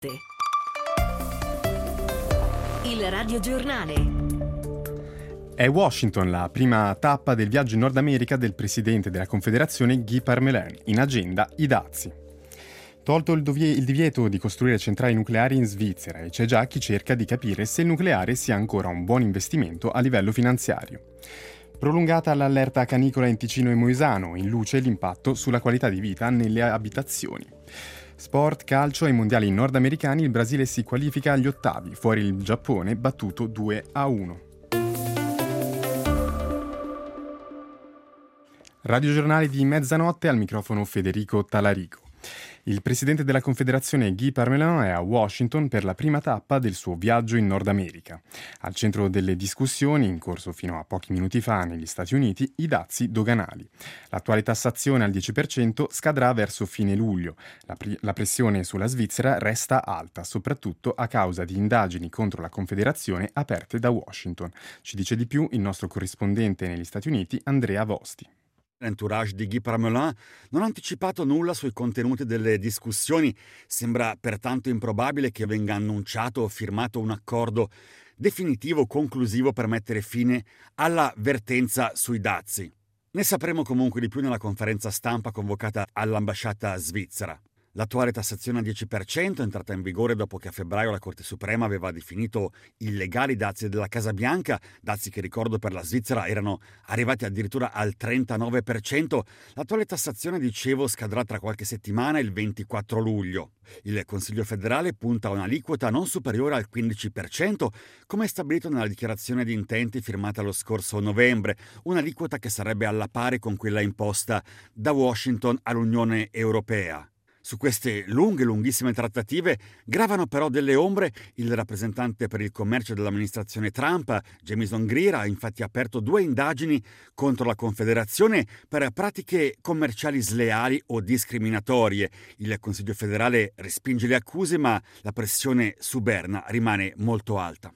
Il radiogiornale. È Washington la prima tappa del viaggio in Nord America del presidente della Confederazione Guy Parmelin, in agenda i dazi. Tolto il divieto di costruire centrali nucleari in Svizzera, e c'è già chi cerca di capire se il nucleare sia ancora un buon investimento a livello finanziario. Prolungata l'allerta canicola in Ticino e Moesano, in luce l'impatto sulla qualità di vita nelle abitazioni. Sport, calcio e mondiali nordamericani, il Brasile si qualifica agli ottavi, fuori il Giappone battuto 2-1. Radiogiornale di mezzanotte, al microfono Federico Talarico. Il presidente della Confederazione Guy Parmelin è a Washington per la prima tappa del suo viaggio in Nord America. Al centro delle discussioni, in corso fino a pochi minuti fa negli Stati Uniti, i dazi doganali. L'attuale tassazione al 10% scadrà verso fine luglio. La pressione sulla Svizzera resta alta, soprattutto a causa di indagini contro la Confederazione aperte da Washington. Ci dice di più il nostro corrispondente negli Stati Uniti, Andrea Vosti. L'entourage di Guy Parmelin non ha anticipato nulla sui contenuti delle discussioni. Sembra pertanto improbabile che venga annunciato o firmato un accordo definitivo, conclusivo per mettere fine alla vertenza sui dazi. Ne sapremo comunque di più nella conferenza stampa convocata all'ambasciata svizzera. L'attuale tassazione al 10% è entrata in vigore dopo che a febbraio la Corte Suprema aveva definito illegali i dazi della Casa Bianca, dazi che, ricordo, per la Svizzera erano arrivati addirittura al 39%. L'attuale tassazione, dicevo, scadrà tra qualche settimana, il 24 luglio. Il Consiglio federale punta a un'aliquota non superiore al 15%, come stabilito nella dichiarazione di intenti firmata lo scorso novembre, un'aliquota che sarebbe alla pari con quella imposta da Washington all'Unione Europea. Su queste lunghissime trattative gravano però delle ombre. Il rappresentante per il commercio dell'amministrazione Trump, Jamieson Greer, ha infatti aperto 2 indagini contro la Confederazione per pratiche commerciali sleali o discriminatorie. Il Consiglio federale respinge le accuse, ma la pressione su Berna rimane molto alta.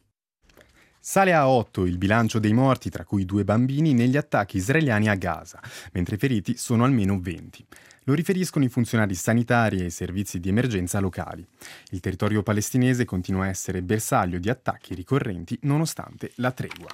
Sale a 8 il bilancio dei morti, tra cui 2 bambini, negli attacchi israeliani a Gaza, mentre i feriti sono almeno 20. Lo riferiscono i funzionari sanitari e i servizi di emergenza locali. Il territorio palestinese continua a essere bersaglio di attacchi ricorrenti nonostante la tregua.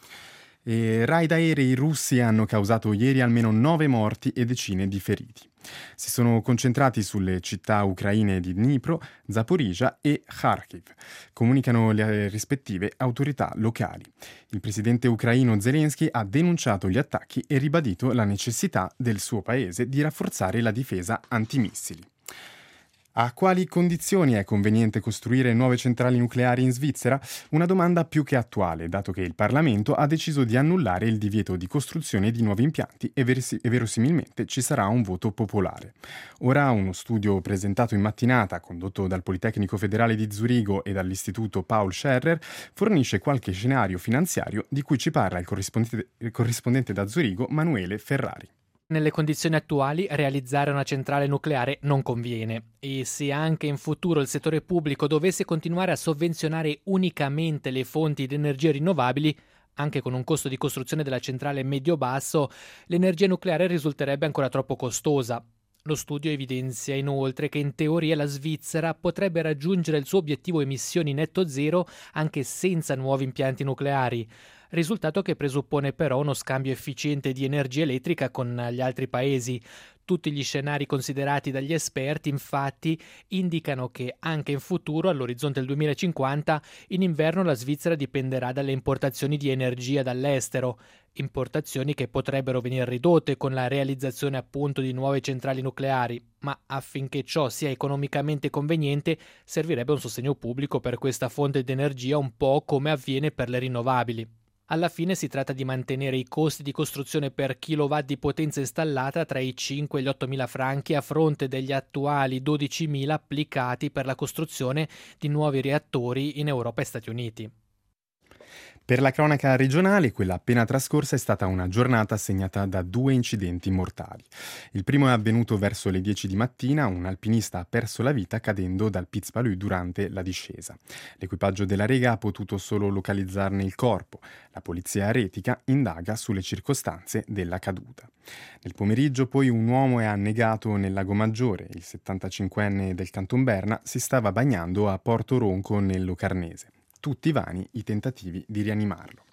Raid aerei russi hanno causato ieri almeno 9 morti e decine di feriti. Si sono concentrati sulle città ucraine di Dnipro, Zaporizhzhia e Kharkiv, comunicano le rispettive autorità locali. Il presidente ucraino Zelensky ha denunciato gli attacchi e ribadito la necessità del suo paese di rafforzare la difesa antimissili. A quali condizioni è conveniente costruire nuove centrali nucleari in Svizzera? Una domanda più che attuale, dato che il Parlamento ha deciso di annullare il divieto di costruzione di nuovi impianti e verosimilmente ci sarà un voto popolare. Ora uno studio presentato in mattinata, condotto dal Politecnico Federale di Zurigo e dall'Istituto Paul Scherrer, fornisce qualche scenario finanziario di cui ci parla il corrispondente da Zurigo, Manuele Ferrari. Nelle condizioni attuali realizzare una centrale nucleare non conviene e se anche in futuro il settore pubblico dovesse continuare a sovvenzionare unicamente le fonti di energie rinnovabili, anche con un costo di costruzione della centrale medio-basso, l'energia nucleare risulterebbe ancora troppo costosa. Lo studio evidenzia inoltre che in teoria la Svizzera potrebbe raggiungere il suo obiettivo emissioni netto zero anche senza nuovi impianti nucleari. Risultato che presuppone però uno scambio efficiente di energia elettrica con gli altri paesi. Tutti gli scenari considerati dagli esperti, infatti, indicano che anche in futuro, all'orizzonte del 2050, in inverno la Svizzera dipenderà dalle importazioni di energia dall'estero, importazioni che potrebbero venire ridotte con la realizzazione appunto di nuove centrali nucleari, ma affinché ciò sia economicamente conveniente servirebbe un sostegno pubblico per questa fonte di energia, un po' come avviene per le rinnovabili. Alla fine si tratta di mantenere i costi di costruzione per kilowatt di potenza installata tra i 5 e gli 8.000 franchi a fronte degli attuali 12.000 applicati per la costruzione di nuovi reattori in Europa e Stati Uniti. Per la cronaca regionale, quella appena trascorsa è stata una giornata segnata da 2 incidenti mortali. Il primo è avvenuto verso le 10 di mattina, un alpinista ha perso la vita cadendo dal Piz Palu durante la discesa. L'equipaggio della Rega ha potuto solo localizzarne il corpo. La polizia aretica indaga sulle circostanze della caduta. Nel pomeriggio poi un uomo è annegato nel Lago Maggiore. Il 75enne del Canton Berna si stava bagnando a Porto Ronco nel Locarnese. Tutti vani i tentativi di rianimarlo.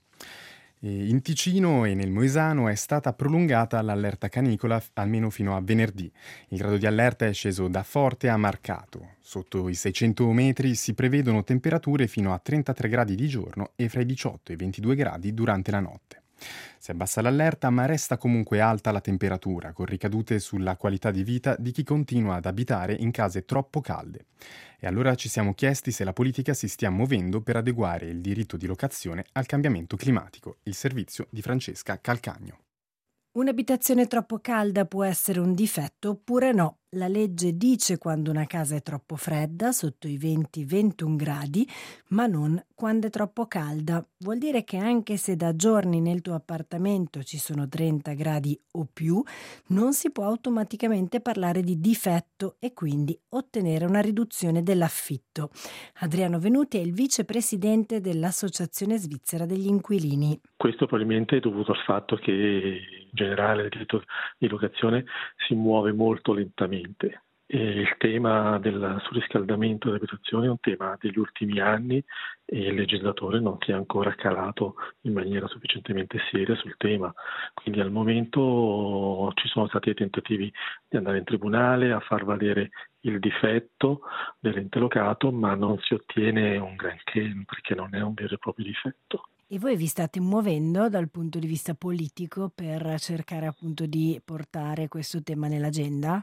In Ticino e nel Moesano è stata prolungata l'allerta canicola almeno fino a venerdì. Il grado di allerta è sceso da forte a marcato. Sotto i 600 metri si prevedono temperature fino a 33 gradi di giorno e fra i 18 e i 22 gradi durante la notte. Si abbassa l'allerta, ma resta comunque alta la temperatura, con ricadute sulla qualità di vita di chi continua ad abitare in case troppo calde. E allora ci siamo chiesti se la politica si stia muovendo per adeguare il diritto di locazione al cambiamento climatico. Il servizio di Francesca Calcagno. Un'abitazione troppo calda può essere un difetto oppure no. La legge dice quando una casa è troppo fredda, sotto i 20-21 gradi, ma non quando è troppo calda. Vuol dire che anche se da giorni nel tuo appartamento ci sono 30 gradi o più, non si può automaticamente parlare di difetto e quindi ottenere una riduzione dell'affitto. Adriano Venuti è il vicepresidente dell'Associazione Svizzera degli Inquilini. Questo probabilmente è dovuto al fatto che in generale il diritto di locazione si muove molto lentamente. E il tema del surriscaldamento delle abitazioni è un tema degli ultimi anni e il legislatore non si è ancora calato in maniera sufficientemente seria sul tema. Quindi al momento ci sono stati tentativi di andare in tribunale a far valere il difetto dell'ente locato, ma non si ottiene un granché perché non è un vero e proprio difetto. E voi vi state muovendo dal punto di vista politico per cercare appunto di portare questo tema nell'agenda?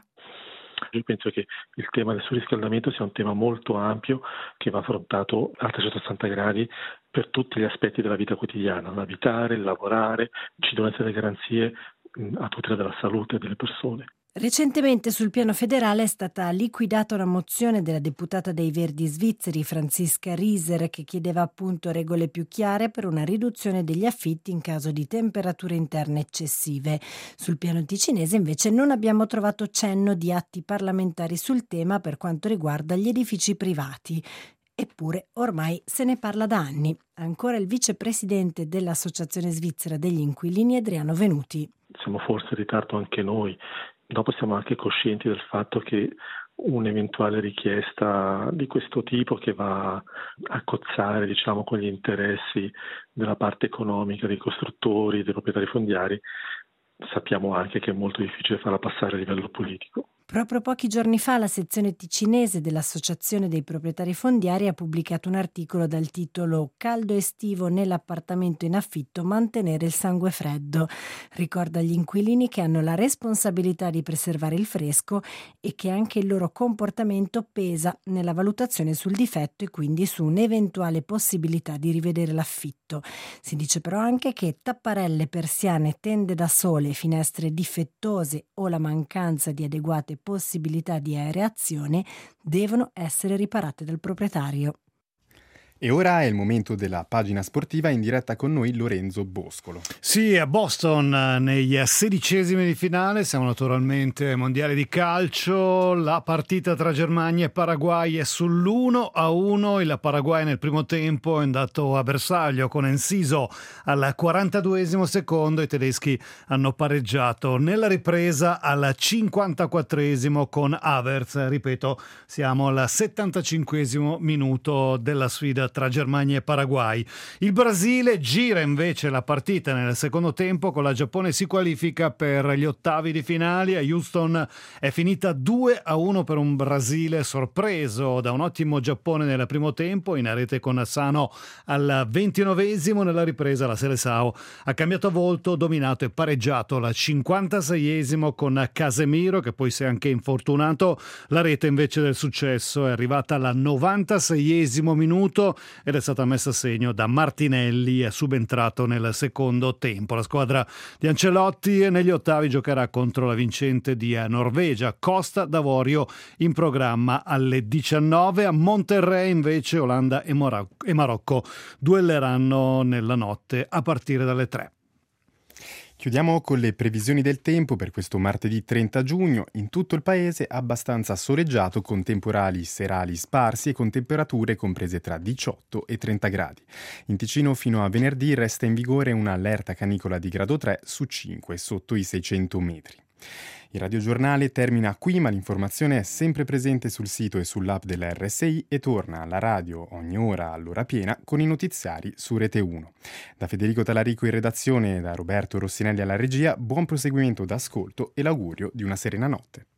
Io penso che il tema del surriscaldamento sia un tema molto ampio che va affrontato a 360 gradi per tutti gli aspetti della vita quotidiana, l'abitare, il lavorare, ci devono essere garanzie a tutela della salute delle persone. Recentemente sul piano federale è stata liquidata una mozione della deputata dei Verdi svizzeri Franziska Rieser che chiedeva appunto regole più chiare per una riduzione degli affitti in caso di temperature interne eccessive. Sul piano ticinese invece non abbiamo trovato cenno di atti parlamentari sul tema per quanto riguarda gli edifici privati. Eppure ormai se ne parla da anni. Ancora il vicepresidente dell'Associazione Svizzera degli Inquilini Adriano Venuti. Siamo forse in ritardo anche noi. Dopo siamo anche coscienti del fatto che un'eventuale richiesta di questo tipo che va a cozzare, con gli interessi della parte economica dei costruttori, dei proprietari fondiari, sappiamo anche che è molto difficile farla passare a livello politico. Proprio pochi giorni fa la sezione ticinese dell'Associazione dei proprietari fondiari ha pubblicato un articolo dal titolo «Caldo estivo nell'appartamento in affitto, mantenere il sangue freddo». Ricorda agli inquilini che hanno la responsabilità di preservare il fresco e che anche il loro comportamento pesa nella valutazione sul difetto e quindi su un'eventuale possibilità di rivedere l'affitto. Si dice però anche che tapparelle, persiane, tende da sole, finestre difettose o la mancanza di adeguate possibilità di aereazione devono essere riparate dal proprietario. E ora è il momento della pagina sportiva, in diretta con noi Lorenzo Boscolo. Sì, a Boston negli 16esimi di finale, siamo naturalmente ai mondiali di calcio, la partita tra Germania e Paraguay è sull'1-1, il Paraguay nel primo tempo è andato a bersaglio con Enciso al 42esimo secondo, i tedeschi hanno pareggiato nella ripresa al 54esimo con Havertz, ripeto, siamo al 75esimo minuto della sfida tra Germania e Paraguay. Il Brasile gira invece la partita nel secondo tempo, con la Giappone si qualifica per gli ottavi di finale. A Houston è finita 2-1 per un Brasile sorpreso da un ottimo Giappone nel primo tempo, in rete con Asano al 29esimo. Nella ripresa la Seleção ha cambiato volto, dominato e pareggiato al 56esimo con Casemiro, che poi si è anche infortunato. La rete invece del successo è arrivata al 96esimo minuto. ed è stata messa a segno da Martinelli, è subentrato nel secondo tempo. La squadra di Ancelotti negli ottavi giocherà contro la vincente di Norvegia. Costa d'Avorio in programma alle 19. A Monterrey invece Olanda e Marocco duelleranno nella notte a partire dalle 3. Chiudiamo con le previsioni del tempo per questo martedì 30 giugno. In tutto il paese abbastanza soleggiato con temporali serali sparsi e con temperature comprese tra 18 e 30 gradi. In Ticino fino a venerdì resta in vigore un'allerta canicola di grado 3 su 5 sotto i 600 metri. Il radiogiornale termina qui, ma l'informazione è sempre presente sul sito e sull'app della RSI e torna alla radio ogni ora all'ora piena con i notiziari su Rete 1. Da Federico Talarico in redazione e da Roberto Rossinelli alla regia, buon proseguimento d'ascolto e l'augurio di una serena notte.